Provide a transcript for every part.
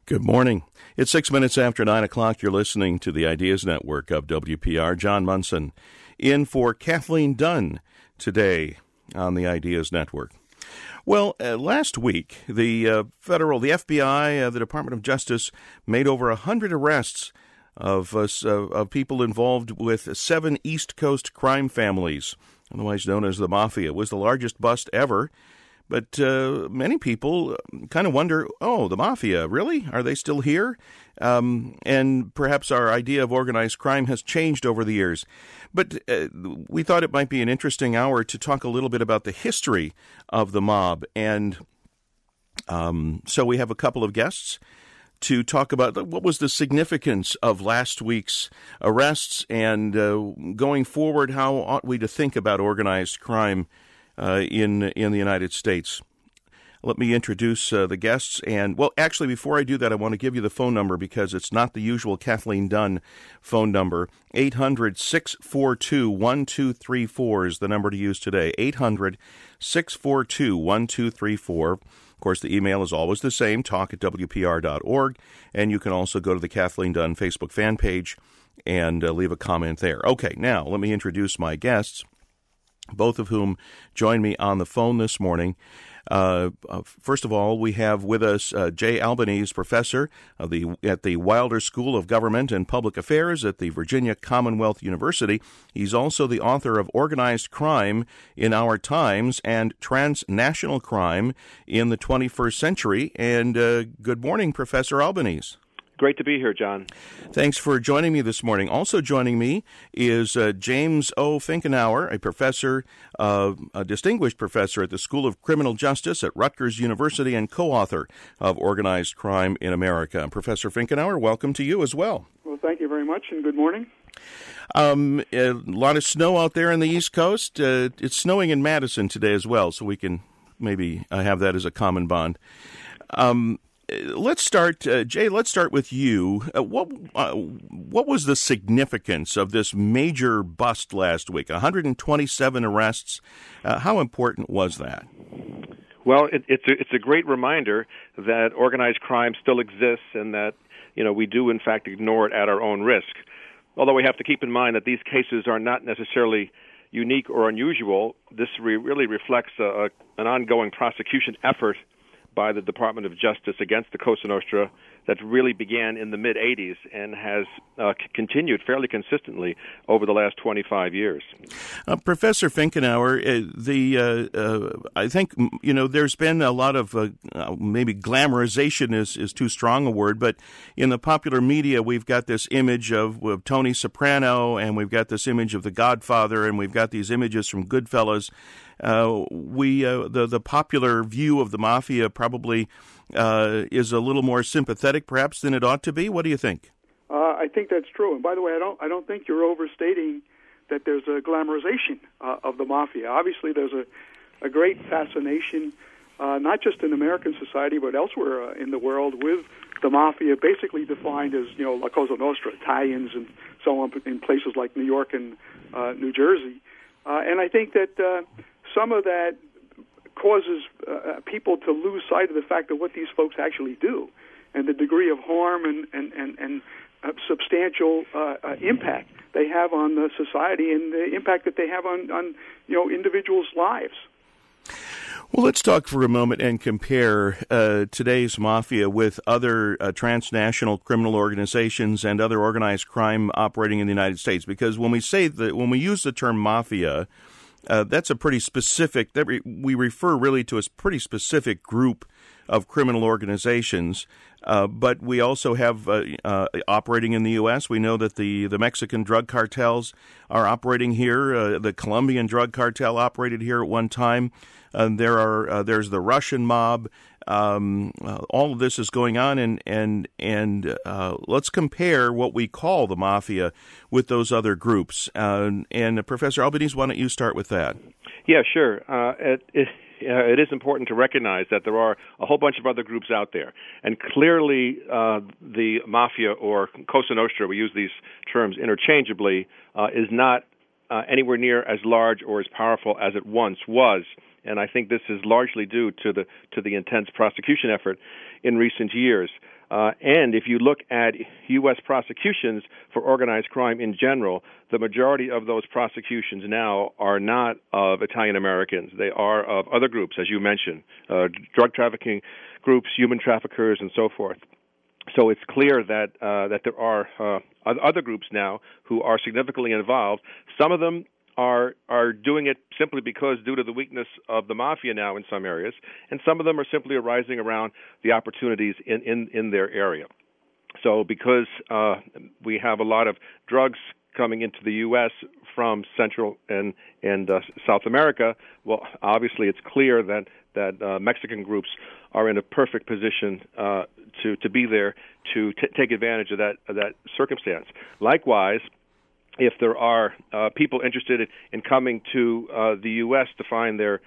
Good morning. It's 6 minutes after 9 o'clock. You're listening to the Ideas Network of WPR. John Munson in for Kathleen Dunn today on the Ideas Network. Well, last week, the FBI, the Department of Justice, made over 100 arrests of people involved with 7 East Coast crime families, otherwise known as the Mafia. It was the largest bust ever. But many people kind of wonder, the Mafia, really? Are they still here? And perhaps our idea of organized crime has changed over the years. But we thought it might be an interesting hour to talk a little bit about the history of the mob. And so we have a couple of guests to talk about what was the significance of last week's arrests and going forward, how ought we to think about organized crime in the United States. Let me introduce the guests. And, well, actually, before I do that, I want to give you the phone number because it's not the usual Kathleen Dunn phone number. 800-642-1234 is the number to use today. 800-642-1234. Of course, the email is always the same, talk@wpr.org. And you can also go to the Kathleen Dunn Facebook fan page and leave a comment there. Okay, now let me introduce my guests, both of whom join me on the phone this morning. First of all, we have with us Jay Albanese, professor at the Wilder School of Government and Public Affairs at the Virginia Commonwealth University. He's also the author of Organized Crime in Our Times and Transnational Crime in the 21st Century. And good morning, Professor Albanese. Great to be here, John. Thanks for joining me this morning. Also joining me is James O. Finkenauer, a distinguished professor at the School of Criminal Justice at Rutgers University and co-author of Organized Crime in America. Professor Finkenauer, welcome to you as well. Well, thank you very much, and good morning. A lot of snow out there on the East Coast. It's snowing in Madison today as well, so we can maybe have that as a common bond. Let's start, Jay. Let's start with you. What was the significance of this major bust last week? 127 arrests. How important was that? Well, it's a great reminder that organized crime still exists, and that we do in fact ignore it at our own risk. Although we have to keep in mind that these cases are not necessarily unique or unusual. This really reflects an ongoing prosecution effort by the Department of Justice against the Cosa Nostra that really began in the mid-'80s and has continued fairly consistently over the last 25 years. Professor Finkenauer, I think, there's been a lot of, maybe glamorization is too strong a word, but in the popular media we've got this image of Tony Soprano, and we've got this image of The Godfather, and we've got these images from Goodfellas. The popular view of the Mafia probably is a little more sympathetic, perhaps, than it ought to be. What do you think? I think that's true. And by the way, I don't think you're overstating that there's a glamorization of the Mafia. Obviously, there's a great fascination, not just in American society but elsewhere in the world, with the Mafia, basically defined as La Cosa Nostra, Italians, and so on in places like New York and New Jersey. And I think that some of that causes people to lose sight of the fact of what these folks actually do and the degree of harm and substantial impact they have on the society and the impact that they have on individuals' lives. Well, let's talk for a moment and compare today's Mafia with other transnational criminal organizations and other organized crime operating in the United States. Because when we use the term Mafia, that's a pretty specific, we refer really to a pretty specific group of criminal organizations, but we also have operating in the U.S. We know that the Mexican drug cartels are operating here. The Colombian drug cartel operated here at one time. There's the Russian mob. All of this is going on, and let's compare what we call the Mafia with those other groups. And Professor Albanese, why don't you start with that? Yeah, sure. It is important to recognize that there are a whole bunch of other groups out there. And clearly the Mafia, or Cosa Nostra, we use these terms interchangeably, is not anywhere near as large or as powerful as it once was. And I think this is largely due to the intense prosecution effort in recent years. And if you look at U.S. prosecutions for organized crime in general, the majority of those prosecutions now are not of Italian Americans. They are of other groups, as you mentioned, drug trafficking groups, human traffickers, and so forth. So it's clear that there are other groups now who are significantly involved. Some of them are doing it simply because due to the weakness of the mafia now in some areas, and some of them are simply arising around the opportunities in their area. So because we have a lot of drugs coming into the U.S. from Central and South America, well, obviously it's clear that Mexican groups are in a perfect position to be there to take advantage of that circumstance. Likewise, if there are people interested in coming to the U.S. to find their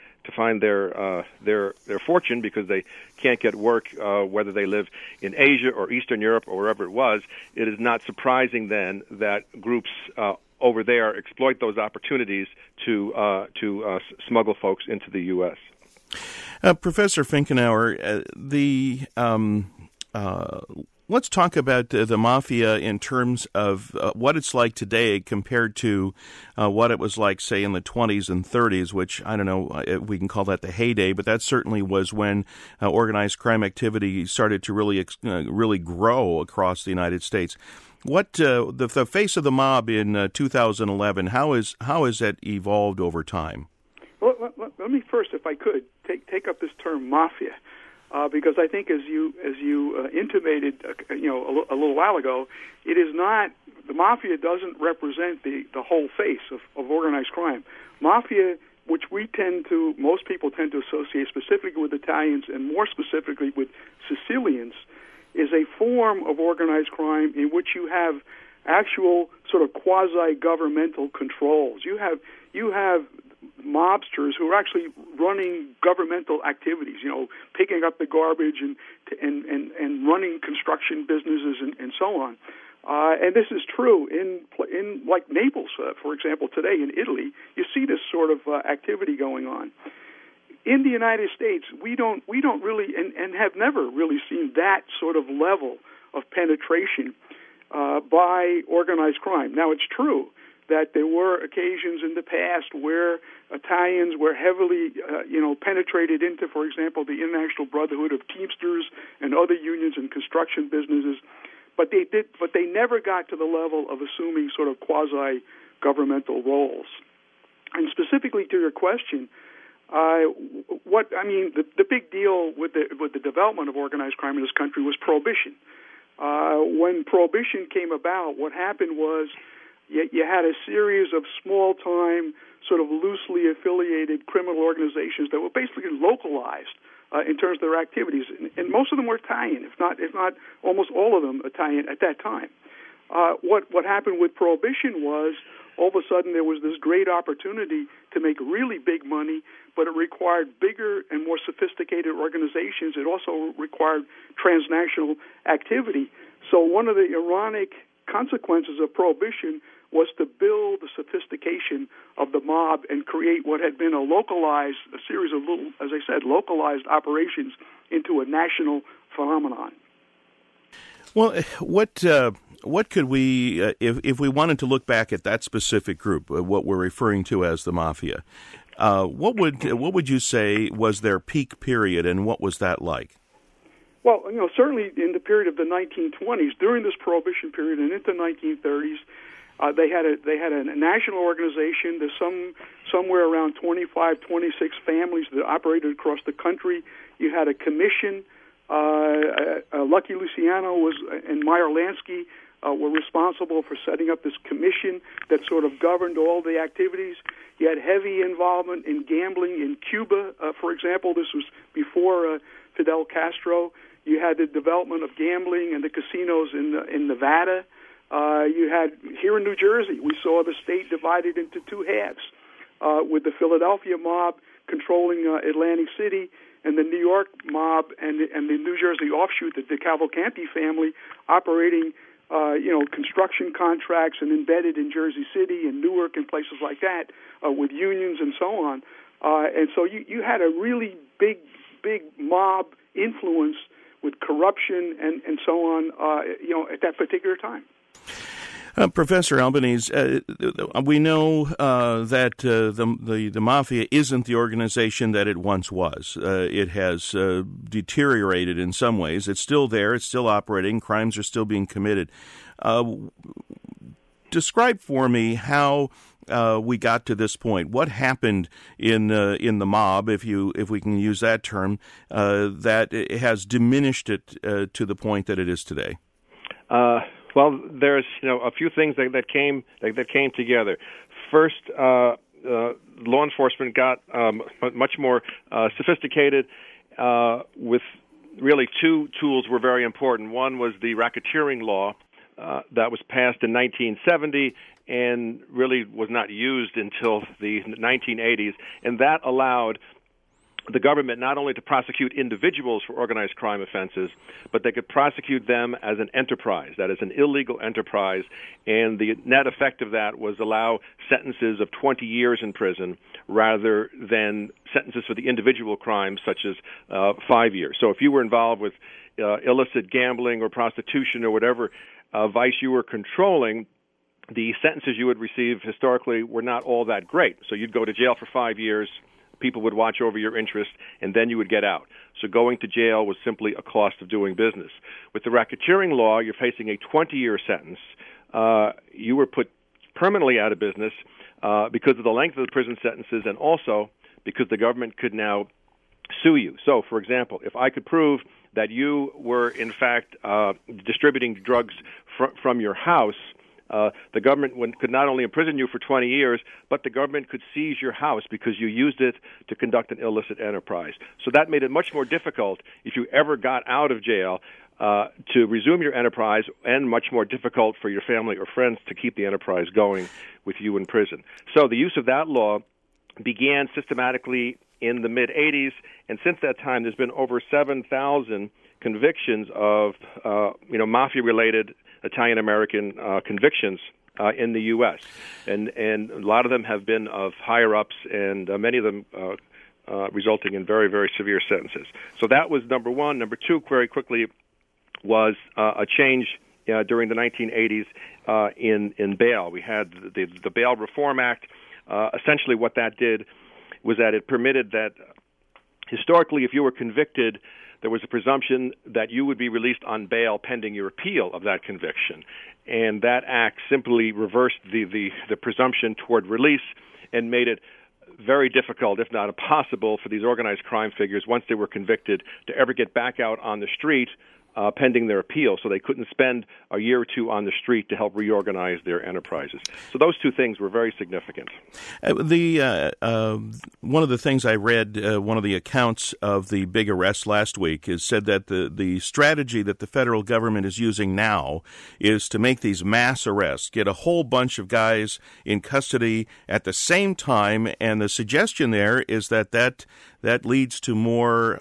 fortune because they can't get work, whether they live in Asia or Eastern Europe or wherever it was, it is not surprising then that groups over there exploit those opportunities to smuggle folks into the U.S. Professor Finkenauer, let's talk about the mafia in terms of what it's like today compared to what it was like, say, in the 20s and 30s, which I don't know if we can call that the heyday, but that certainly was when organized crime activity started to really grow across the United States. What the face of the mob in 2011? How is that evolved over time? Well, let me first, if I could, take up this term mafia. Because I think, as you intimated, a little while ago, it is not, the mafia doesn't represent the whole face of organized crime. Mafia, which most people tend to associate specifically with Italians and more specifically with Sicilians, is a form of organized crime in which you have actual sort of quasi-governmental controls. You have mobsters who are actually running governmental activities, picking up the garbage and running construction businesses and so on. And this is true in like Naples, for example, today in Italy. You see this sort of activity going on. In the United States, we don't really and have never really seen that sort of level of penetration by organized crime. Now, it's true that there were occasions in the past where Italians were heavily, penetrated into, for example, the International Brotherhood of Teamsters and other unions and construction businesses, but they never got to the level of assuming sort of quasi-governmental roles. And specifically to your question, the big deal with the development of organized crime in this country was Prohibition. When Prohibition came about, what happened was you had a series of small-time, sort of loosely affiliated criminal organizations that were basically localized in terms of their activities, and most of them were Italian, if not almost all of them Italian at that time. What happened with Prohibition was all of a sudden there was this great opportunity to make really big money, but it required bigger and more sophisticated organizations. It also required transnational activity. So one of the ironic consequences of Prohibition was to build the sophistication of the mob and create what had been a series of little, as I said, localized operations into a national phenomenon. Well, what could we, if we wanted to look back at that specific group, what we're referring to as the mafia, what would you say was their peak period, and what was that like? Well, certainly in the period of the 1920s, during this Prohibition period and into the 1930s, they had a national organization. There's somewhere around 25, 26 families that operated across the country. You had a commission. Lucky Luciano and Meyer Lansky were responsible for setting up this commission that sort of governed all the activities. You had heavy involvement in gambling in Cuba, for example. This was before Fidel Castro. You had the development of gambling and the casinos in Nevada. You had here in New Jersey, we saw the state divided into two halves, with the Philadelphia mob controlling Atlantic City, and the New York mob and the New Jersey offshoot, the Cavalcanti family, operating construction contracts and embedded in Jersey City and Newark and places like that, with unions and so on. And so you had a really big mob influence with corruption and so on, at that particular time. Professor Albanese, we know that the mafia isn't the organization that it once was. It has deteriorated in some ways. It's still there. It's still operating. Crimes are still being committed. Describe for me how we got to this point. What happened in the mob, if we can use that term, that it has diminished it to the point that it is today? Well, there's a few things that came together. First, law enforcement got much more sophisticated. With really two tools were very important. One was the racketeering law that was passed in 1970 and really was not used until the 1980s, and that allowed the government not only to prosecute individuals for organized crime offenses, but they could prosecute them as an enterprise, that is an illegal enterprise, and the net effect of that was allow sentences of 20 years in prison rather than sentences for the individual crimes such as 5 years. So if you were involved with illicit gambling or prostitution or whatever vice you were controlling, the sentences you would receive historically were not all that great. So you'd go to jail for 5 years, people would watch over your interest, and then you would get out. So going to jail was simply a cost of doing business. With the racketeering law, you're facing a 20-year sentence. You were put permanently out of business because of the length of the prison sentences and also because the government could now sue you. So, for example, if I could prove that you were, in fact, distributing drugs from your house, the government could not only imprison you for 20 years, but the government could seize your house because you used it to conduct an illicit enterprise. So that made it much more difficult if you ever got out of jail to resume your enterprise, and much more difficult for your family or friends to keep the enterprise going with you in prison. So the use of that law began systematically in the mid-'80s, and since that time there's been over 7,000 convictions of mafia-related Italian-American convictions in the U.S., and a lot of them have been of higher-ups, and many of them resulting in very, very severe sentences. So that was number one. Number two, very quickly, was a change during the 1980s in bail. We had the Bail Reform Act. Essentially what that did was that it permitted that historically, if you were convicted, there was a presumption that you would be released on bail pending your appeal of that conviction. And that act simply reversed the presumption toward release and made it very difficult, if not impossible, for these organized crime figures, once they were convicted, to ever get back out on the street pending their appeal. So they couldn't spend a year or two on the street to help reorganize their enterprises. So those two things were very significant. One of the things I read, one of the accounts of the big arrest last week, is said that the strategy that the federal government is using now is to make these mass arrests, get a whole bunch of guys in custody at the same time, and the suggestion there is that leads to more,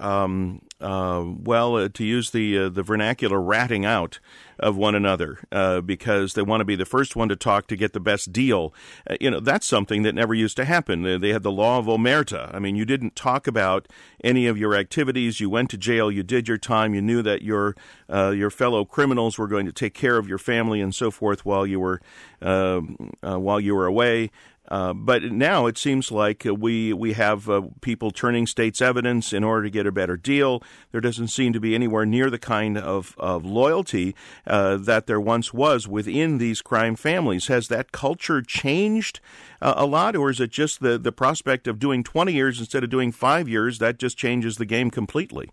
to use the vernacular, ratting out of one another because they want to be the first one to talk to get the best deal. That's something that never used to happen. They had the law of omerta. I mean, you didn't talk about any of your activities. You went to jail. You did your time. You knew that your fellow criminals were going to take care of your family and so forth while you were away. But now it seems like we have people turning state's evidence in order to get a better deal. There doesn't seem to be anywhere near the kind of loyalty that there once was within these crime families. Has that culture changed a lot, or is it just the prospect of doing 20 years instead of doing 5 years that just changes the game completely?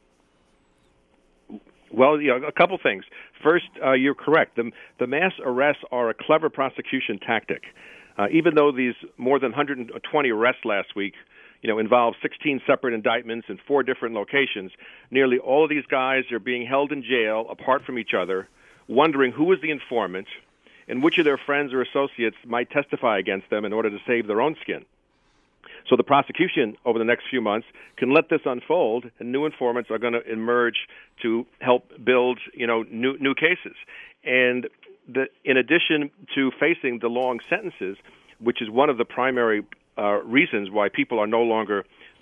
Well, a couple things. First, you're correct. The mass arrests are a clever prosecution tactic. Even though these more than 120 arrests last week, involved 16 separate indictments in 4 different locations, nearly all of these guys are being held in jail apart from each other, wondering who is the informant and which of their friends or associates might testify against them in order to save their own skin. So the prosecution over the next few months can let this unfold, and new informants are going to emerge to help build, new cases. And in addition to facing the long sentences, which is one of the primary reasons why people are no longer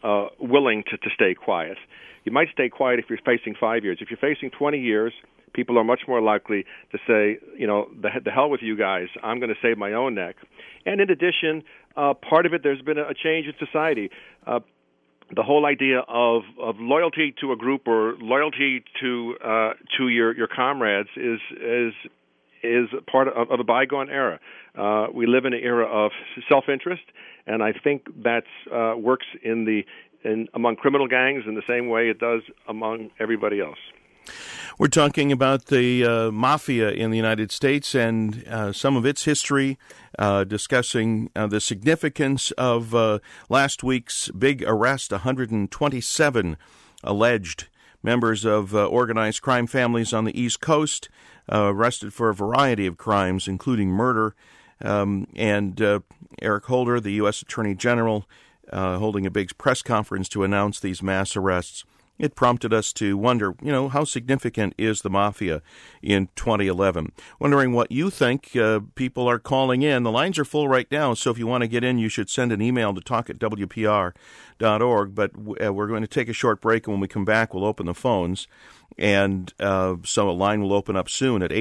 willing to stay quiet. You might stay quiet if you're facing 5 years. If you're facing 20 years, people are much more likely to say, the hell with you guys, I'm going to save my own neck. And in addition, part of it, there's been a change in society. The whole idea of loyalty to a group or loyalty to your comrades is part of a bygone era. We live in an era of self-interest, and I think that works among criminal gangs in the same way it does among everybody else. We're talking about the mafia in the United States and some of its history, discussing the significance of last week's big arrest, 127 alleged members of organized crime families on the East Coast, arrested for a variety of crimes, including murder, and Eric Holder, the U.S. Attorney General, holding a big press conference to announce these mass arrests. It prompted us to wonder, how significant is the mafia in 2011? Wondering what you think. People are calling in. The lines are full right now, so if you want to get in, you should send an email to talk@wpr.org. But we're going to take a short break, and when we come back, we'll open the phones. And so a line will open up soon at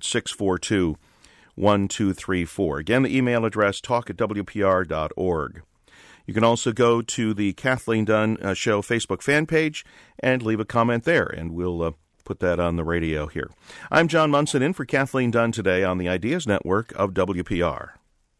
800-642-1234. Again, the email address, talk@wpr.org. You can also go to the Kathleen Dunn Show Facebook fan page and leave a comment there, and we'll put that on the radio here. I'm John Munson, in for Kathleen Dunn today on the Ideas Network of WPR.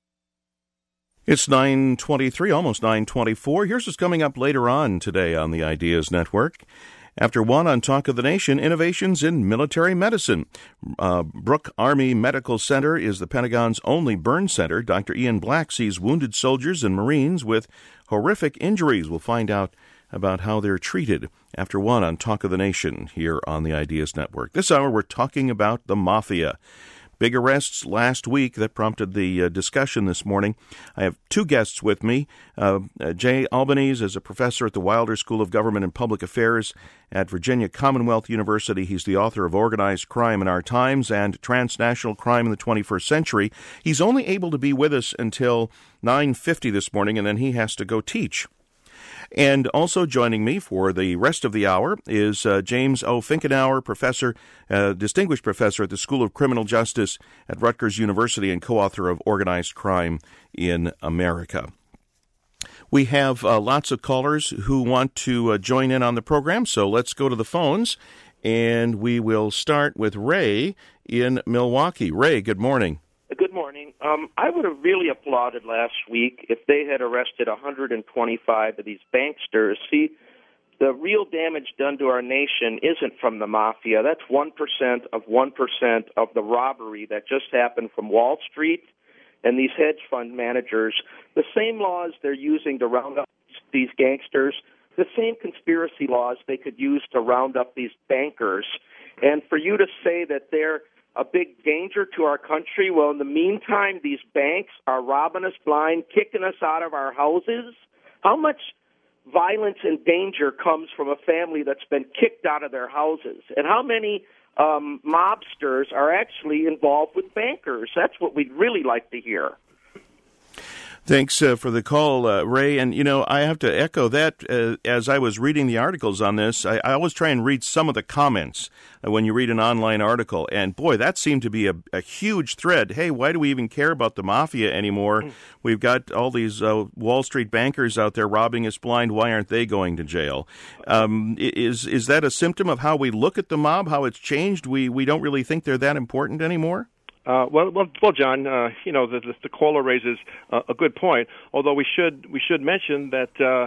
It's 9:23, almost 9:24. Here's what's coming up later on today on the Ideas Network. After 1 on Talk of the Nation, innovations in military medicine. Brooke Army Medical Center is the Pentagon's only burn center. Dr. Ian Black sees wounded soldiers and Marines with horrific injuries. We'll find out about how they're treated after 1 on Talk of the Nation here on the Ideas Network. This hour, we're talking about the mafia. Big arrests last week that prompted the discussion this morning. I have two guests with me. Jay Albanese is a professor at the Wilder School of Government and Public Affairs at Virginia Commonwealth University. He's the author of Organized Crime in Our Times and Transnational Crime in the 21st Century. He's only able to be with us until 9:50 this morning, and then he has to go teach. And also joining me for the rest of the hour is James O. Finkenauer, professor, distinguished professor at the School of Criminal Justice at Rutgers University and co-author of Organized Crime in America. We have lots of callers who want to join in on the program, so let's go to the phones, and we will start with Ray in Milwaukee. Ray, good morning. Good morning. I would have really applauded last week if they had arrested 125 of these banksters. See, the real damage done to our nation isn't from the mafia. That's 1% of 1% of the robbery that just happened from Wall Street and these hedge fund managers. The same laws they're using to round up these gangsters, the same conspiracy laws they could use to round up these bankers. And for you to say that they're a big danger to our country, well, in the meantime, these banks are robbing us blind, kicking us out of our houses. How much violence and danger comes from a family that's been kicked out of their houses? And how many mobsters are actually involved with bankers? That's what we'd really like to hear. Thanks for the call, Ray. And, I have to echo that. As I was reading the articles on this, I always try and read some of the comments when you read an online article. And, boy, that seemed to be a huge thread. Hey, why do we even care about the mafia anymore? We've got all these Wall Street bankers out there robbing us blind. Why aren't they going to jail? Is that a symptom of how we look at the mob, how it's changed? We don't really think they're that important anymore? Well, John. The caller raises a good point. Although we should mention that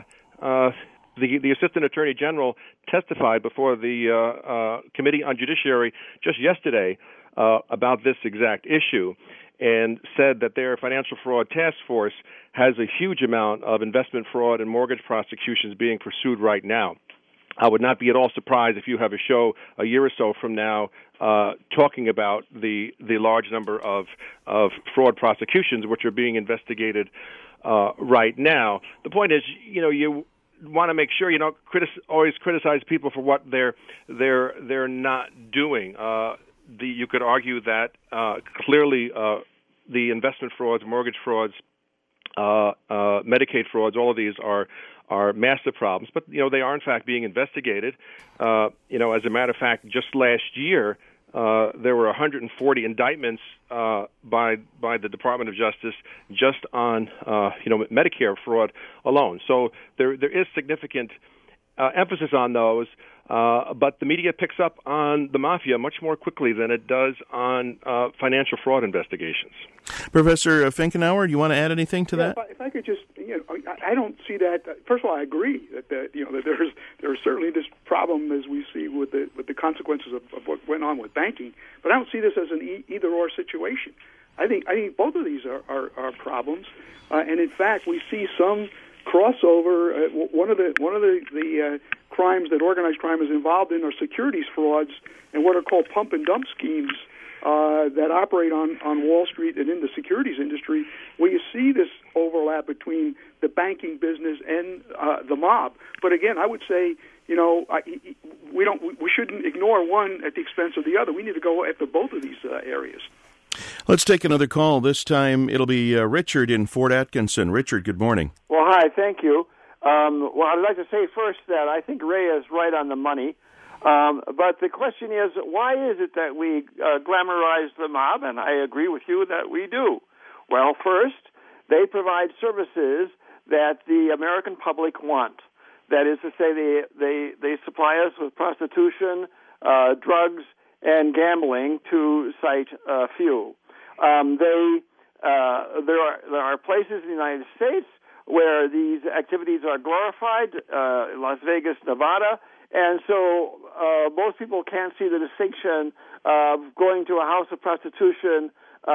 the Assistant Attorney General testified before the Committee on Judiciary just yesterday about this exact issue, and said that their financial fraud task force has a huge amount of investment fraud and mortgage prosecutions being pursued right now. I would not be at all surprised if you have a show a year or so from now talking about the large number of fraud prosecutions which are being investigated right now. The point is, you want to make sure you don't always criticize people for what they're not doing. You could argue that clearly the investment frauds, mortgage frauds, Medicaid frauds. All of these are massive problems, but they are in fact being investigated. As a matter of fact, just last year there were 140 indictments by the Department of Justice just on Medicare fraud alone. So there is significant emphasis on those. But the media picks up on the mafia much more quickly than it does on financial fraud investigations. Professor Finkenauer, do you want to add anything to that? If I could just, I don't see that. First of all, I agree that there's certainly this problem as we see with the consequences of what went on with banking. But I don't see this as an either-or situation. I think both of these are problems, and in fact, we see some crossover. One of the crimes that organized crime is involved in are securities frauds and what are called pump and dump schemes that operate on Wall Street and in the securities industry, where you see this overlap between the banking business and the mob. But again, I would say, we shouldn't ignore one at the expense of the other. We need to go after both of these areas. Let's take another call. This time it'll be Richard in Fort Atkinson. Richard, good morning. Well, hi, thank you. I'd like to say first that I think Ray is right on the money. But the question is, why is it that we glamorize the mob? And I agree with you that we do. Well, first, they provide services that the American public want. That is to say, they supply us with prostitution, drugs, and gambling, to cite a few. There are places in the United States where these activities are glorified, Las Vegas, Nevada, and so most people can't see the distinction of going to a house of prostitution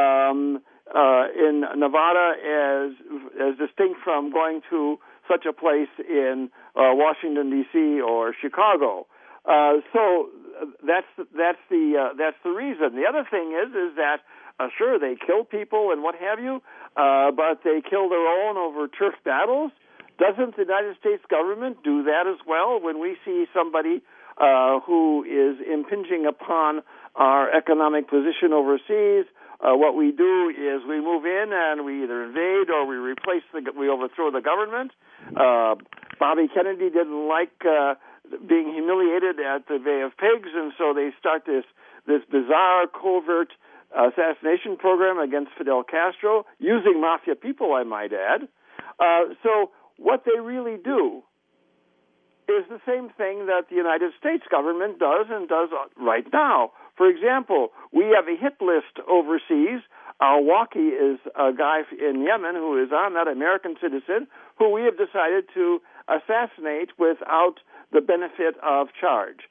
in Nevada as distinct from going to such a place in Washington, D.C. or Chicago. So that's the reason. The other thing is that sure, they kill people and what have you, but they kill their own over turf battles. Doesn't the United States government do that as well when we see somebody who is impinging upon our economic position overseas? What we do is we move in and we either invade or we overthrow the government. Bobby Kennedy didn't like being humiliated at the Bay of Pigs, and so they start this bizarre covert assassination program against Fidel Castro, using mafia people, I might add. So what they really do is the same thing that the United States government does and does right now. For example, we have a hit list overseas. Al-Awlaki is a guy in Yemen who is on that, American citizen, who we have decided to assassinate without the benefit of charge.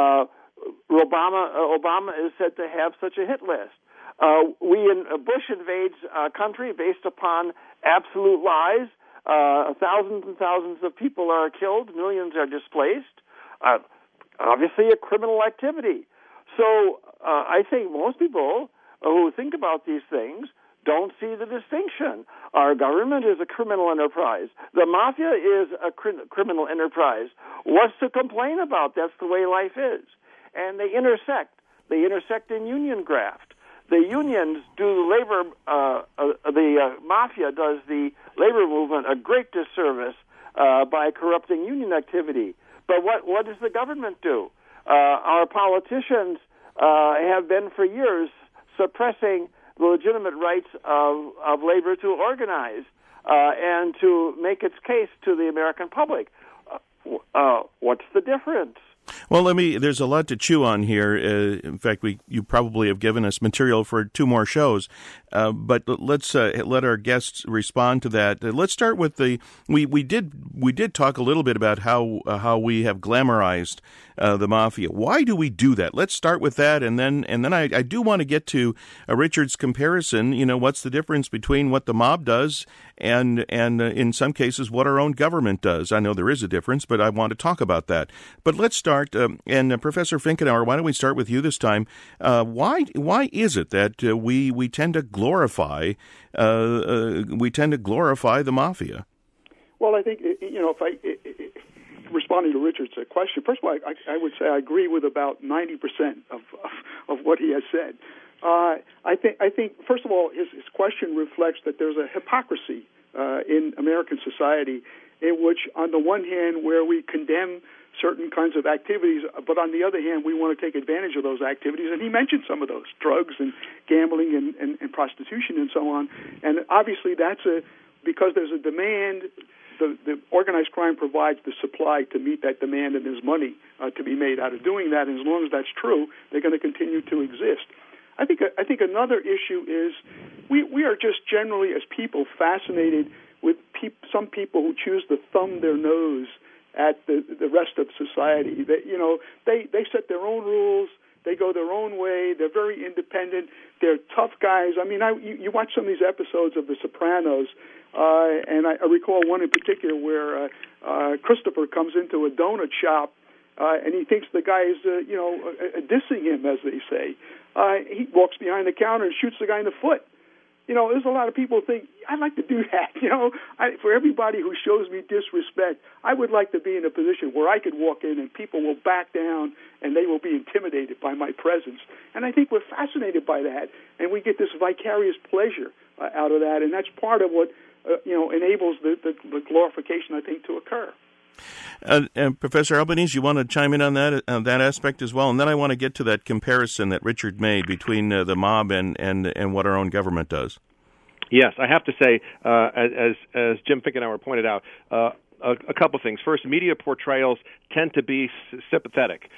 Obama is said to have such a hit list. Bush invades a country based upon absolute lies. Thousands and thousands of people are killed, millions are displaced. Obviously a criminal activity. So I think most people who think about these things don't see the distinction. Our government is a criminal enterprise. The mafia is a criminal enterprise. What's to complain about? That's the way life is. And they intersect. They intersect in union graft. The unions do labor, the mafia does the labor movement a great disservice by corrupting union activity. But what does the government do? Our politicians have been for years suppressing the legitimate rights of labor to organize and to make its case to the American public. What's the difference? Well, there's a lot to chew on here. In fact, you probably have given us material for 2 more shows. But let's let our guests respond to that. Let's start with we did talk a little bit about how we have glamorized the mafia. Why do we do that? Let's start with that, and then I do want to get to Richard's comparison. What's the difference between what the mob does and in some cases what our own government does? I know there is a difference, but I want to talk about that. But let's start. And Professor Finkenauer, why don't we start with you this time? Why is it that we tend to glorify the mafia? Well, I think responding to Richard's question, first of all, I would say I agree with about 90% of what he has said. I think first of all, his question reflects that there's a hypocrisy in American society, in which, on the one hand, where we condemn certain kinds of activities, but on the other hand, we want to take advantage of those activities. And he mentioned some of those, drugs and gambling and prostitution and so on. And obviously because there's a demand, the organized crime provides the supply to meet that demand, and there's money to be made out of doing that. And as long as that's true, they're going to continue to exist. I think another issue is we are just generally, as people, fascinated with some people who choose to thumb their nose at the rest of society. They set their own rules. They go their own way. They're very independent. They're tough guys. I mean, you watch some of these episodes of The Sopranos, and I recall one in particular where Christopher comes into a donut shop, and he thinks the guy is, dissing him, as they say. He walks behind the counter and shoots the guy in the foot. There's a lot of people who think, I'd like to do that. For everybody who shows me disrespect, I would like to be in a position where I could walk in and people will back down and they will be intimidated by my presence. And I think we're fascinated by that, and we get this vicarious pleasure out of that, and that's part of what enables the glorification, I think, to occur. And Professor Albanese, you want to chime in on that aspect as well? And then I want to get to that comparison that Richard made between the mob and what our own government does. Yes, I have to say, as Jim Finkenauer pointed out, a couple things. First, media portrayals tend to be sympathetic.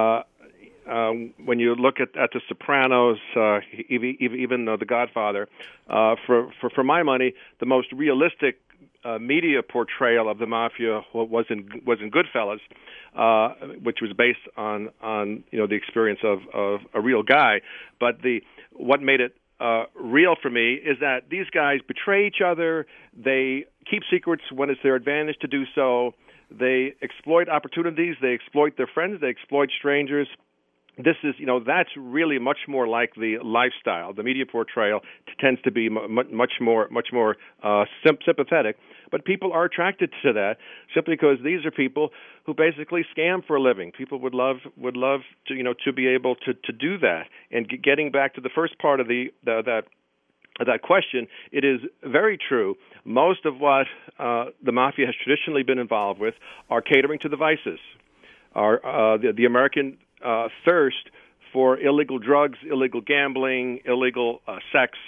When you look at The Sopranos, even The Godfather, for my money, the most realistic media portrayal of the mafia was in Goodfellas, which was based on the experience of a real guy. But what made it real for me is that these guys betray each other. They keep secrets when it's their advantage to do so. They exploit opportunities. They exploit their friends. They exploit strangers. This is, that's really much more like the lifestyle. The media portrayal tends to be much more sympathetic, but people are attracted to that simply because these are people who basically scam for a living. People would love to to be able to do that. And getting back to the first part of that question, it is very true. Most of what the mafia has traditionally been involved with are catering to the vices. The American thirst for illegal drugs, illegal gambling, illegal sex,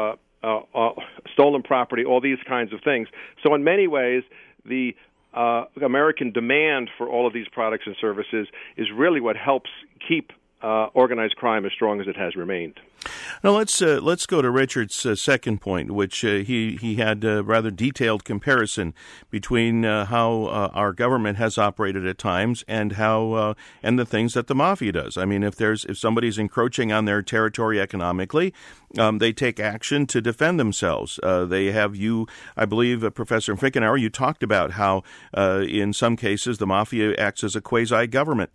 stolen property, all these kinds of things. So in many ways, the American demand for all of these products and services is really what helps keep organized crime as strong as it has remained. Now let's go to Richard's second point, which he had a rather detailed comparison between how our government has operated at times and how and the things that the mafia does. I mean, if somebody's encroaching on their territory economically, they take action to defend themselves. They have I believe, Professor Finkenauer, you talked about how in some cases the mafia acts as a quasi-government.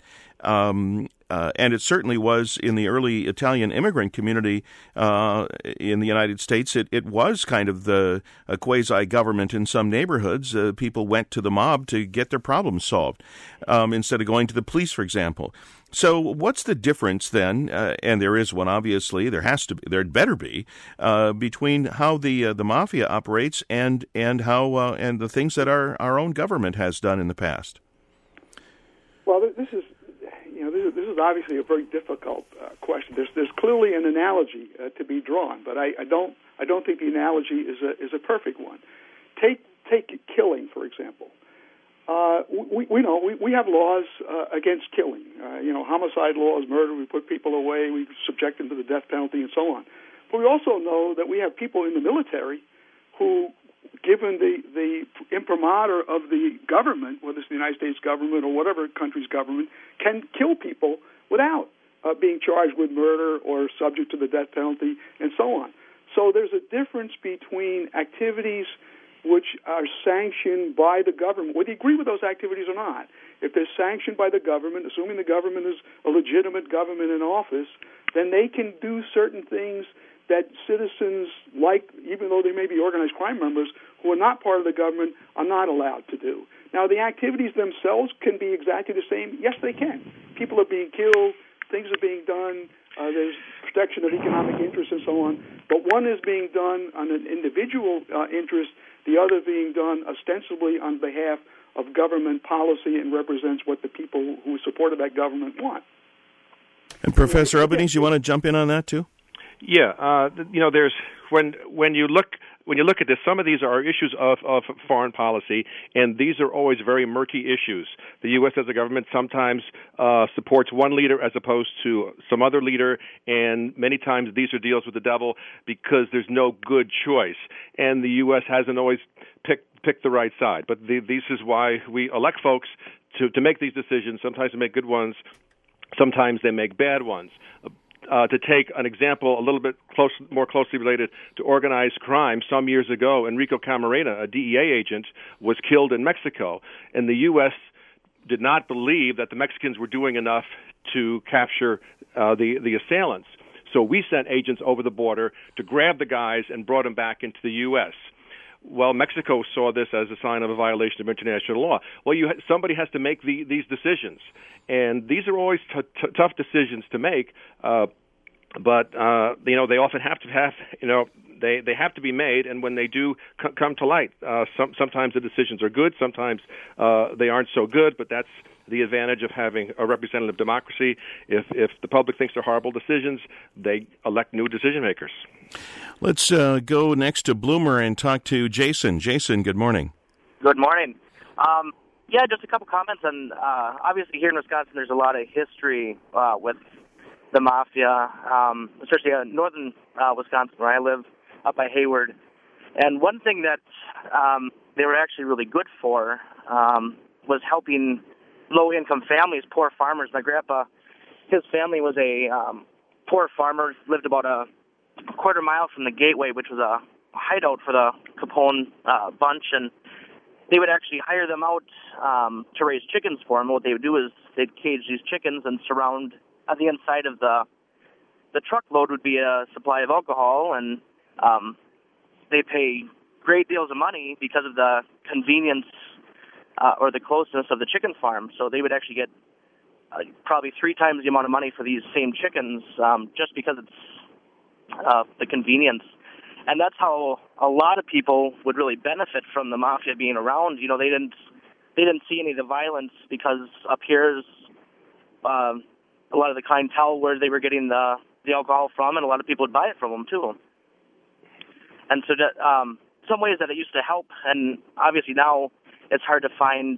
And it certainly was in the early Italian immigrant community in the United States. It was kind of a quasi-government in some neighborhoods. People went to the mob to get their problems solved instead of going to the police, for example. So what's the difference then, and there is one, obviously, there'd better be, between how the mafia operates and how and the things that our own government has done in the past? Well, this is obviously a very difficult question. There's clearly an analogy to be drawn, but I don't think the analogy is a perfect one. Take killing, for example. We have laws against killing. Homicide laws, murder. We put people away. We subject them to the death penalty, and so on. But we also know that we have people in the military who, given the imprimatur of the government, whether it's the United States government or whatever country's government, can kill people without being charged with murder or subject to the death penalty, and so on. So there's a difference between activities which are sanctioned by the government, whether you agree with those activities or not. If they're sanctioned by the government, assuming the government is a legitimate government in office, then they can do certain things that citizens, even though they may be organized crime members, who are not part of the government, are not allowed to do. Now, the activities themselves can be exactly the same. Yes, they can. People are being killed. Things are being done. There's protection of economic interests and so on. But one is being done on an individual interest, the other being done ostensibly on behalf of government policy and represents what the people who supported that government want. And Professor Albanese, you want to jump in on that too? Yeah, there's when you look at this, some of these are issues of foreign policy, and these are always very murky issues. The U.S. as a government sometimes supports one leader as opposed to some other leader, and many times these are deals with the devil because there's no good choice, and the U.S. hasn't always picked the right side. But this is why we elect folks to make these decisions. Sometimes they make good ones, sometimes they make bad ones. To take an example a little bit more closely related to organized crime, some years ago, Enrico Camarena, a DEA agent, was killed in Mexico, and the U.S. did not believe that the Mexicans were doing enough to capture the assailants. So we sent agents over the border to grab the guys and brought them back into the U.S. Well, Mexico saw this as a sign of a violation of international law. Well, somebody has to make these decisions, and these are always tough decisions to make. But they often have they have to be made, and when they do come to light, sometimes the decisions are good, sometimes they aren't so good. But that's the advantage of having a representative democracy. If the public thinks they're horrible decisions, they elect new decision makers. Let's go next to Bloomer and talk to Jason. Jason, good morning. Good morning. Just a couple comments. And obviously here in Wisconsin, there's a lot of history with the mafia, especially northern Wisconsin, where I live, up by Hayward. And one thing that they were actually really good for was helping low-income families, poor farmers. My grandpa, his family was a poor farmer, lived about a quarter mile from the Gateway, which was a hideout for the Capone bunch, and they would actually hire them out to raise chickens for them. What they would do is they'd cage these chickens and surround on the inside of the truckload would be a supply of alcohol, and they pay great deals of money because of the convenience or the closeness of the chicken farm. So they would actually get probably 3 times the amount of money for these same chickens just because it's the convenience. And that's how a lot of people would really benefit from the mafia being around. You know, they didn't see any of the violence because up here's a lot of the clientele where they were getting the alcohol from, and a lot of people would buy it from them too. And so that, some ways that it used to help, and obviously now it's hard to find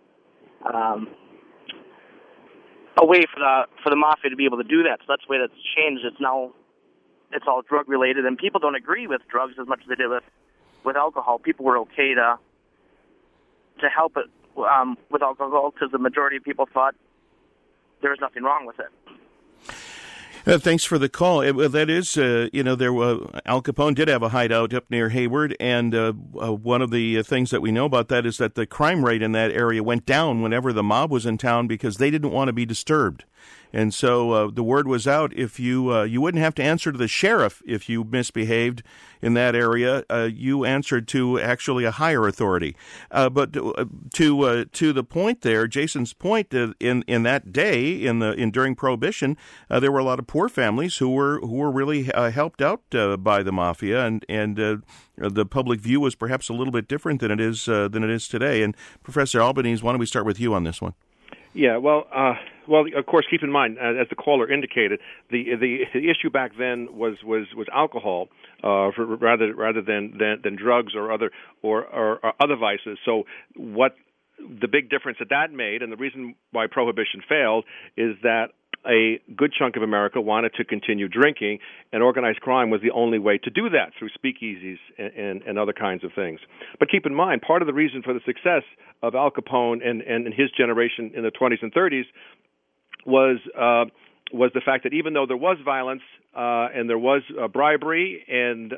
a way for the mafia to be able to do that. So that's the way that's changed. It's all drug related, and people don't agree with drugs as much as they did with alcohol. People were okay to help it with alcohol because the majority of people thought there was nothing wrong with it. Thanks for the call. That is, Al Capone did have a hideout up near Hayward, and one of the things that we know about that is that the crime rate in that area went down whenever the mob was in town because they didn't want to be disturbed. And so the word was out, if you wouldn't have to answer to the sheriff if you misbehaved in that area. You answered to actually a higher authority. But to the point there, Jason's point, in that day, during Prohibition, there were a lot of poor families who were really helped out by the mafia, and the public view was perhaps a little bit different than it is today. And Professor Albanese, why don't we start with you on this one? Yeah, well, of course, keep in mind, as the caller indicated, the issue back then was alcohol, rather than drugs or other vices. So what the big difference that made, and the reason why Prohibition failed, is that a good chunk of America wanted to continue drinking, and organized crime was the only way to do that, through speakeasies and other kinds of things. But keep in mind, part of the reason for the success of Al Capone and his generation in the 20s and 30s was the fact that even though there was violence and there was bribery and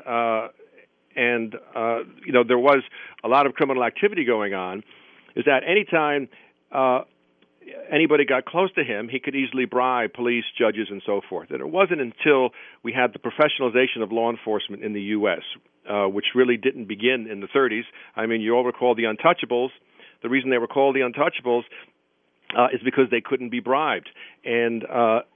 there was a lot of criminal activity going on, is that anytime anybody got close to him, he could easily bribe police, judges, and so forth. And it wasn't until we had the professionalization of law enforcement in the U.S., which really didn't begin in the 30s. I mean, you all recall the Untouchables. The reason they were called the Untouchables is because they couldn't be bribed. And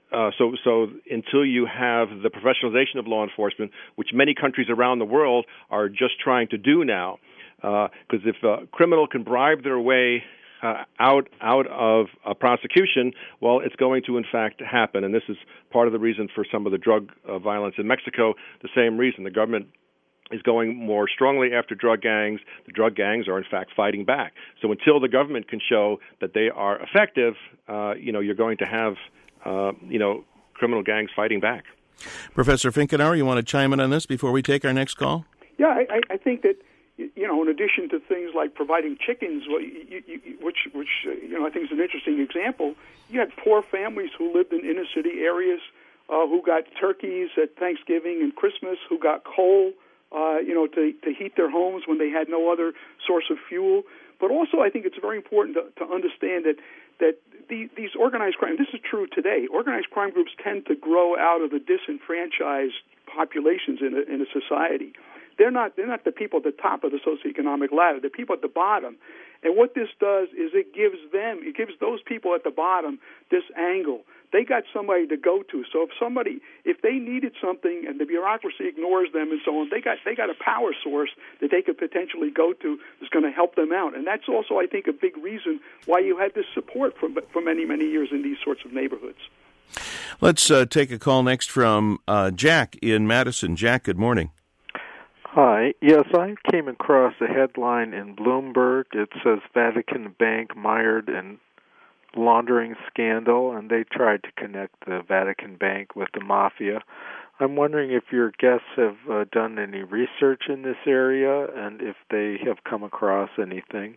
So until you have the professionalization of law enforcement, which many countries around the world are just trying to do now, because if a criminal can bribe their way out of a prosecution, well, it's going to in fact happen. And this is part of the reason for some of the drug violence in Mexico. The same reason the government is going more strongly after drug gangs. The drug gangs are in fact fighting back. So until the government can show that they are effective, you're going to have criminal gangs fighting back. Professor Finkenauer, you want to chime in on this before we take our next call? Yeah, I think that, in addition to things like providing chickens, which I think is an interesting example, you had poor families who lived in inner city areas who got turkeys at Thanksgiving and Christmas, who got coal, to heat their homes when they had no other source of fuel. But also, I think it's very important to understand that these organized crime, this is true today, organized crime groups tend to grow out of the disenfranchised populations in a society. They're not the people at the top of the socioeconomic ladder. They're people at the bottom. And what this does is it gives those people at the bottom this angle. They got somebody to go to. So if they needed something and the bureaucracy ignores them and so on, they got a power source that they could potentially go to that's going to help them out. And that's also, I think, a big reason why you had this support for many, many years in these sorts of neighborhoods. Let's take a call next from Jack in Madison. Jack, good morning. Hi. Yes, I came across a headline in Bloomberg. It says Vatican Bank mired in laundering scandal, and they tried to connect the Vatican Bank with the mafia. I'm wondering if your guests have done any research in this area and if they have come across anything.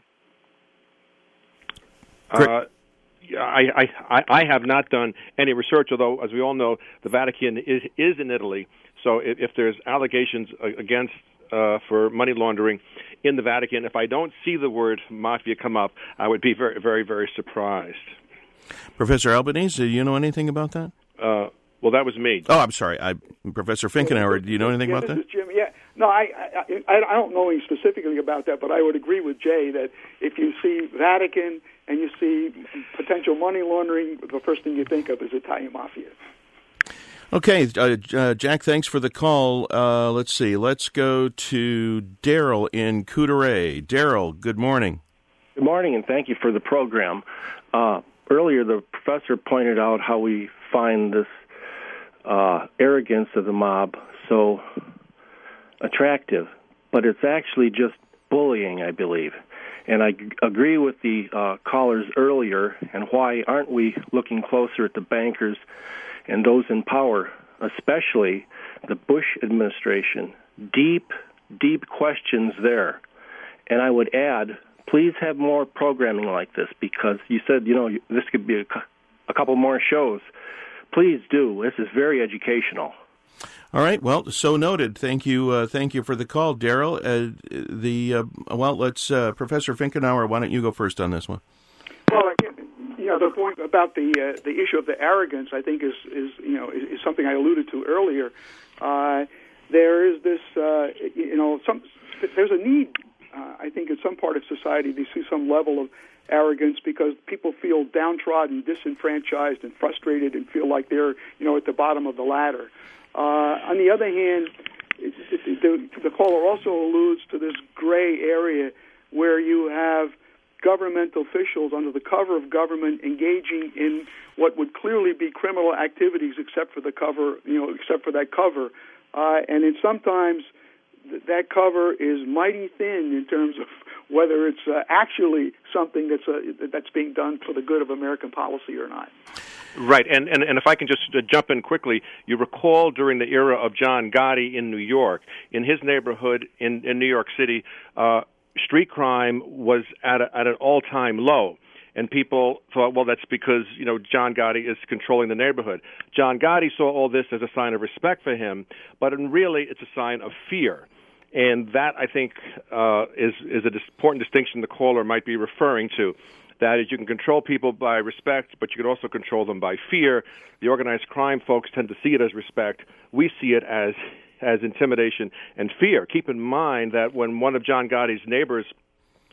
I have not done any research, although, as we all know, the Vatican is in Italy. So if there's allegations against for money laundering in the Vatican, if I don't see the word mafia come up, I would be very, very, very surprised. Professor Albanese, do you know anything about that? Well, that was me. Oh, I'm sorry. Professor Finkenauer, do you know anything about that? This is Jim. Yeah. No, I don't know anything specifically about that, but I would agree with Jay that if you see Vatican and you see potential money laundering, the first thing you think of is Italian mafia. Okay, Jack, thanks for the call. Let's see. Let's go to Daryl in Coudray. Daryl, good morning. Good morning, and thank you for the program. Earlier, the professor pointed out how we find this arrogance of the mob so attractive, but it's actually just bullying, I believe. And I agree with the callers earlier, and why aren't we looking closer at the bankers and those in power, especially the Bush administration? Deep, deep questions there. And I would add, please have more programming like this, because you said, this could be a couple more shows. Please do. This is very educational. All right. Well, so noted. Thank you. Thank you for the call, Daryl. Let's Professor Finkenauer, why don't you go first on this one? Well, the point about the issue of the arrogance, I think, is something I alluded to earlier. There is this, there's a need, I think, in some part of society to see some level of arrogance because people feel downtrodden, disenfranchised, and frustrated, and feel like they're, at the bottom of the ladder. On the other hand, the caller also alludes to this gray area where you have governmental officials under the cover of government engaging in what would clearly be criminal activities, except for the cover, except for that cover, and then sometimes that cover is mighty thin in terms of whether it's actually something that's being done for the good of American policy or not. Right, and if I can just jump in quickly, you recall during the era of John Gotti in New York, in his neighborhood in New York City, street crime was at an all-time low. And people thought, well, that's because, John Gotti is controlling the neighborhood. John Gotti saw all this as a sign of respect for him, but really it's a sign of fear. And that, I think, is an important distinction the caller might be referring to. That is, you can control people by respect, but you can also control them by fear. The organized crime folks tend to see it as respect. We see it as intimidation and fear. Keep in mind that when one of John Gotti's neighbors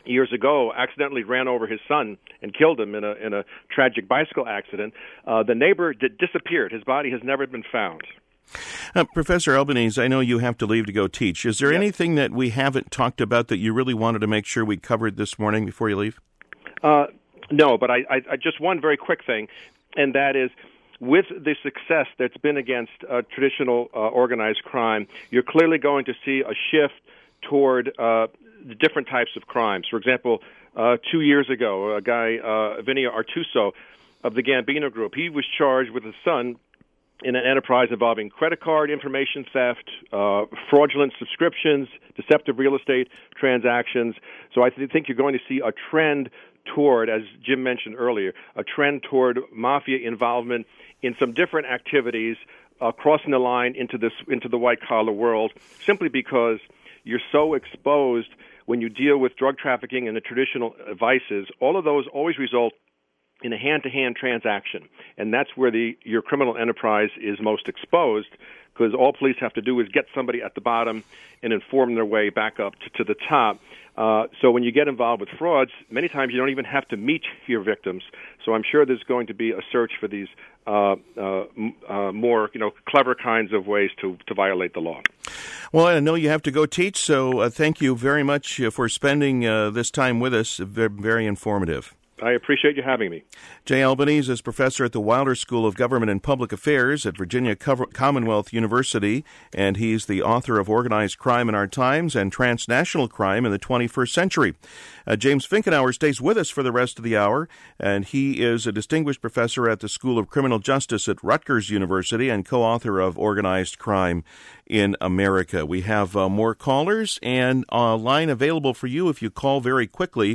years ago accidentally ran over his son and killed him in a tragic bicycle accident. The neighbor disappeared. His body has never been found. Professor Albanese, I know you have to leave to go teach. Is there anything that we haven't talked about that you really wanted to make sure we covered this morning before you leave? No, but I just one very quick thing, and that is, with the success that's been against traditional organized crime, you're clearly going to see a shift toward the different types of crimes. For example, 2 years ago, a guy, Vinny Artuso of the Gambino Group, he was charged with his son in an enterprise involving credit card information theft, fraudulent subscriptions, deceptive real estate transactions. So I think you're going to see a trend toward, as Jim mentioned earlier, a trend toward mafia involvement in some different activities, crossing the line into the white-collar world, simply because you're so exposed when you deal with drug trafficking and the traditional vices. All of those always result in a hand-to-hand transaction, and that's where your criminal enterprise is most exposed, because all police have to do is get somebody at the bottom and inform their way back up to the top. So when you get involved with frauds, many times you don't even have to meet your victims. So I'm sure there's going to be a search for these more clever kinds of ways to violate the law. Well, I know you have to go teach, so thank you very much for spending this time with us. Very informative. I appreciate you having me. Jay Albanese is professor at the Wilder School of Government and Public Affairs at Virginia Commonwealth University, and he's the author of Organized Crime in Our Times and Transnational Crime in the 21st Century. James Finkenauer stays with us for the rest of the hour, and he is a distinguished professor at the School of Criminal Justice at Rutgers University and co-author of Organized Crime in America. We have more callers and a line available for you if you call very quickly,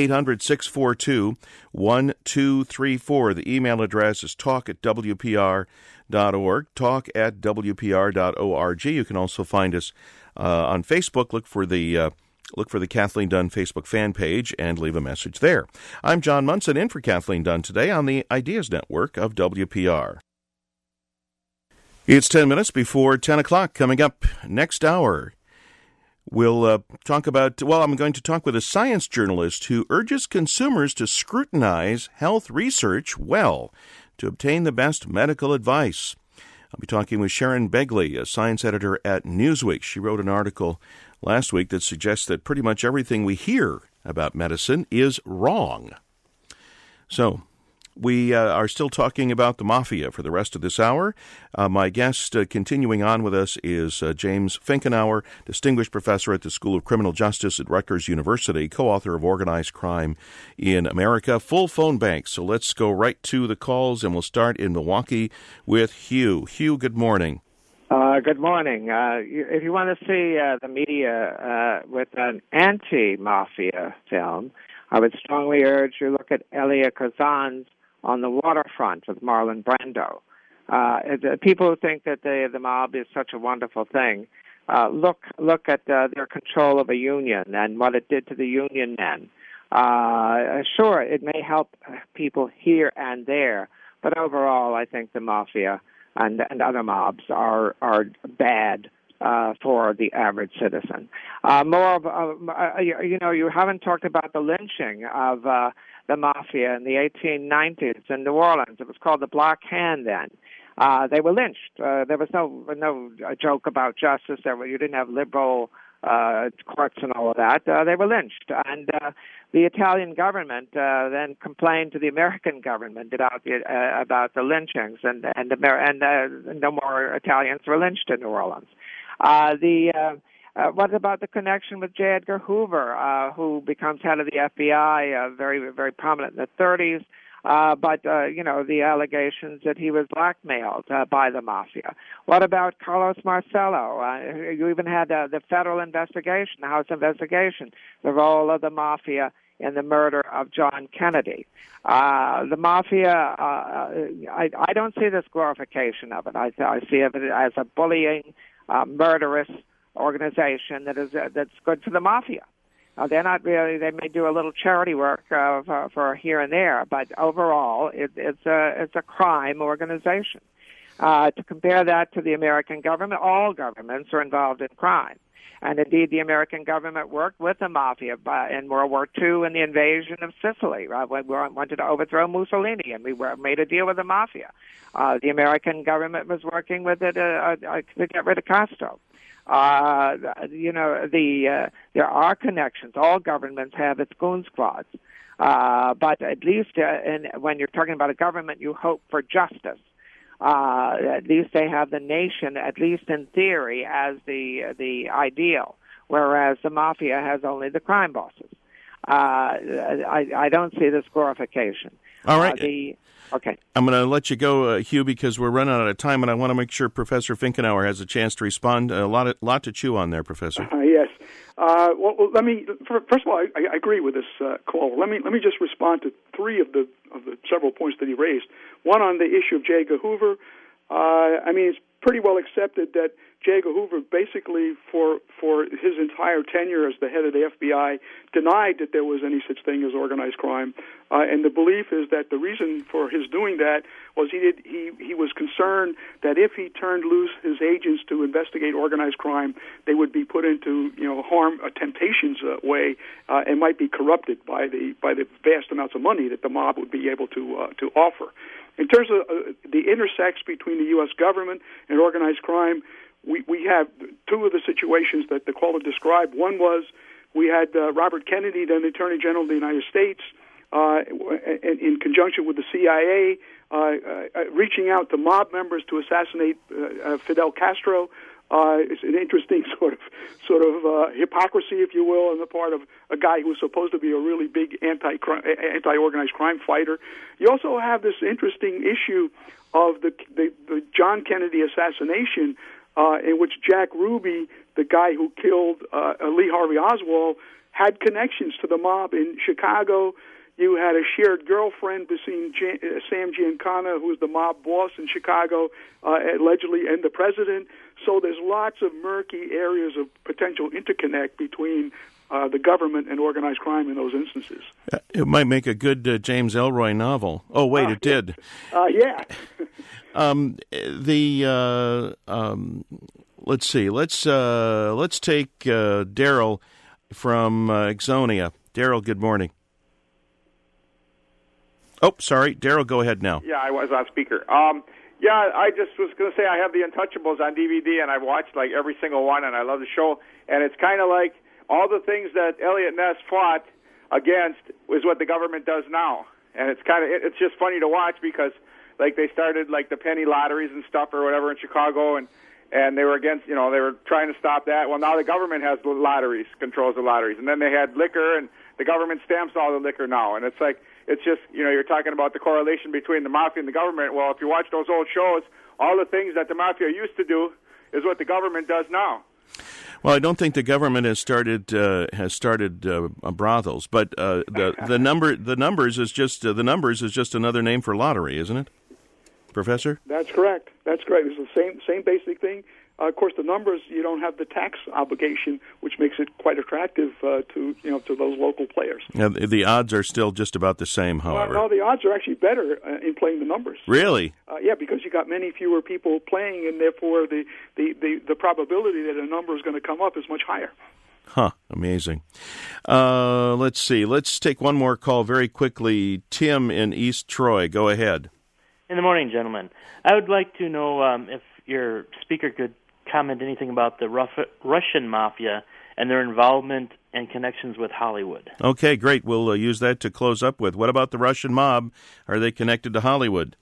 800-642-1234. The email address is talk@wpr.org, talk@wpr.org. You can also find us on Facebook. Look for the Kathleen Dunn Facebook fan page and leave a message there. I'm John Munson, in for Kathleen Dunn today on the Ideas Network of WPR. It's 10 minutes before 10 o'clock. Coming up next hour, we'll talk about, I'm going to talk with a science journalist who urges consumers to scrutinize health research well to obtain the best medical advice. I'll be talking with Sharon Begley, a science editor at Newsweek. She wrote an article last week that suggests that pretty much everything we hear about medicine is wrong. So, we are still talking about the mafia for the rest of this hour. My guest continuing on with us is James Finkenauer, distinguished professor at the School of Criminal Justice at Rutgers University, co-author of Organized Crime in America. Full phone bank, so let's go right to the calls, and we'll start in Milwaukee with Hugh. Hugh, good morning. Good morning. If you want to see the media with an anti-mafia film, I would strongly urge you look at Elia Kazan's On the Waterfront with Marlon Brando. People who think that the mob is such a wonderful thing, look at their control of a union and what it did to the union men. Sure, it may help people here and there, but overall, I think the mafia and other mobs are bad for the average citizen. You haven't talked about the lynching of the mafia in the 1890s in New Orleans. It was called the Black Hand then. They were lynched. There was no joke about justice. You didn't have liberal courts and all of that. They were lynched. And the Italian government then complained to the American government about the lynchings, and no more Italians were lynched in New Orleans. What about the connection with J. Edgar Hoover, who becomes head of the FBI, very, very prominent in the 30s, but the allegations that he was blackmailed by the mafia? What about Carlos Marcello? You even had the federal investigation, the House investigation, the role of the mafia in the murder of John Kennedy. The mafia, I don't see this glorification of it. I see it as a bullying, murderous organization that's good for the mafia. They're not really. They may do a little charity work for here and there, but overall, it's a crime organization. To compare that to the American government, all governments are involved in crime. And indeed, the American government worked with the mafia in World War II in the invasion of Sicily. When we wanted to overthrow Mussolini, and we made a deal with the mafia. The American government was working with it to get rid of Castro. There are connections. All governments have its goon squads. But at least when you're talking about a government, you hope for justice. At least they have the nation, at least in theory, as the ideal, whereas the mafia has only the crime bosses. I don't see this glorification. All right. Okay. I'm going to let you go, Hugh, because we're running out of time, and I want to make sure Professor Finkenauer has a chance to respond. A lot to chew on there, Professor. Yes. Well, let me. First of all, I agree with this call. Let me just respond to three of the several points that he raised. One on the issue of J. Edgar Hoover. It's pretty well accepted that J. Edgar Hoover basically for his entire tenure as the head of the FBI denied that there was any such thing as organized crime, and the belief is that the reason for his doing that was he was concerned that if he turned loose his agents to investigate organized crime, they would be put into harm, temptations way, and might be corrupted by the vast amounts of money that the mob would be able to offer. In terms of the intersex between the U.S. government and organized crime, we have two of the situations that the caller described. One was we had Robert Kennedy, then the Attorney General of the United States, in conjunction with the CIA, reaching out to mob members to assassinate Fidel Castro. It's an interesting sort of hypocrisy, if you will, on the part of a guy who was supposed to be a really big anti-organized crime fighter. You also have this interesting issue of the John Kennedy assassination, in which Jack Ruby, the guy who killed Lee Harvey Oswald, had connections to the mob in Chicago. You had a shared girlfriend between Sam Giancana, who was the mob boss in Chicago, allegedly, and the president. So there's lots of murky areas of potential interconnect between the government and organized crime in those instances. It might make a good James Ellroy novel. Oh, wait, it did. Yeah. Let's see. Let's take Daryl from Ixonia. Daryl, good morning. Oh, sorry. Daryl, go ahead now. Yeah, I was on speaker. I just was going to say I have The Untouchables on DVD, and I've watched like every single one, and I love the show. And it's kind of like all the things that Elliot Ness fought against is what the government does now. And it's just funny to watch because like they started like the penny lotteries and stuff or whatever in Chicago, and they were against, they were trying to stop that. Well, now the government has the lotteries, controls the lotteries. And then they had liquor, and the government stamps all the liquor now. And it's like, it's just, you're talking about the correlation between the mafia and the government. Well, if you watch those old shows, all the things that the mafia used to do is what the government does now. Well, I don't think the government has started brothels, but the numbers is just another name for lottery, isn't it, Professor? That's correct. It's the same basic thing. Of course, the numbers, you don't have the tax obligation, which makes it quite attractive to those local players. Now, the odds are still just about the same, however. No, the odds are actually better in playing the numbers. Really? Yeah, because you got many fewer people playing, and therefore the probability that a number is going to come up is much higher. Huh, amazing. Let's see. Let's take one more call very quickly. Tim in East Troy, go ahead. In the morning, gentlemen. I would like to know if your speaker could comment anything about the Russian mafia and their involvement and connections with Hollywood. Okay, great. We'll use that to close up with. What about the Russian mob? Are they connected to Hollywood?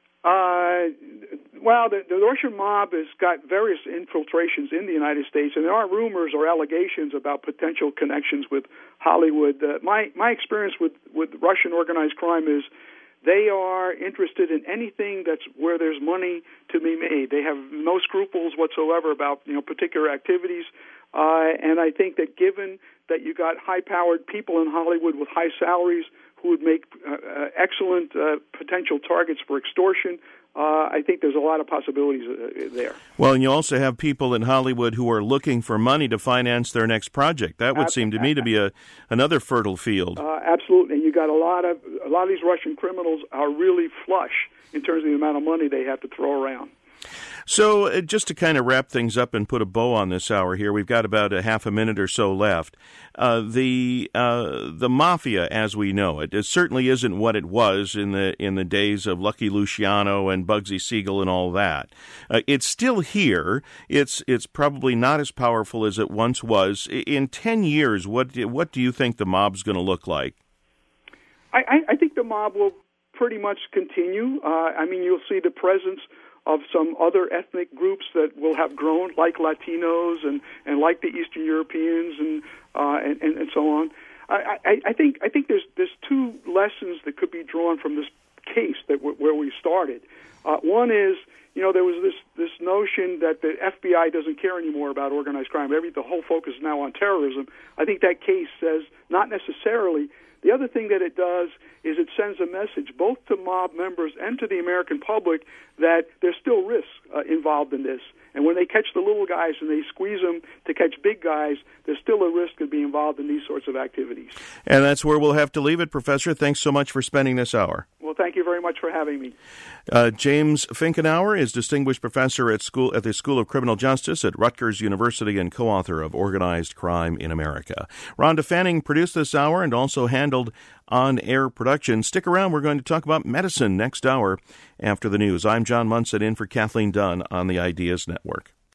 Well, the Russian mob has got various infiltrations in the United States, and there are rumors or allegations about potential connections with Hollywood. My experience with Russian organized crime is they are interested in anything that's where there's money to be made. They have no scruples whatsoever about particular activities, and I think that given that you got high-powered people in Hollywood with high salaries who would make excellent potential targets for extortion, I think there's a lot of possibilities there. Well, and you also have people in Hollywood who are looking for money to finance their next project. That would seem to me to be another fertile field. Absolutely, and you got a lot of these Russian criminals are really flush in terms of the amount of money they have to throw around. So just to kind of wrap things up and put a bow on this hour here, we've got about a half a minute or so left. The mafia, as we know it certainly isn't what it was in the days of Lucky Luciano and Bugsy Siegel and all that. It's still here. It's probably not as powerful as it once was. In 10 years, what do you think the mob's going to look like? I think the mob will pretty much continue. I mean, you'll see the presence of some other ethnic groups that will have grown, like Latinos and like the Eastern Europeans and so on. I think there's two lessons that could be drawn from this case where we started. One is, there was this notion that the FBI doesn't care anymore about organized crime. The whole focus is now on terrorism. I think that case says not necessarily. The other thing that it does is it sends a message both to mob members and to the American public that there's still risks involved in this. And when they catch the little guys and they squeeze them to catch big guys, there's still a risk of being involved in these sorts of activities. And that's where we'll have to leave it, Professor. Thanks so much for spending this hour. Well, thank you very much for having me. James Finkenauer is Distinguished Professor at the School of Criminal Justice at Rutgers University and co-author of Organized Crime in America. Rhonda Fanning produced this hour and also handled on-air production. Stick around. We're going to talk about medicine next hour after the news. I'm John Munson in for Kathleen Dunn on the Ideas Network.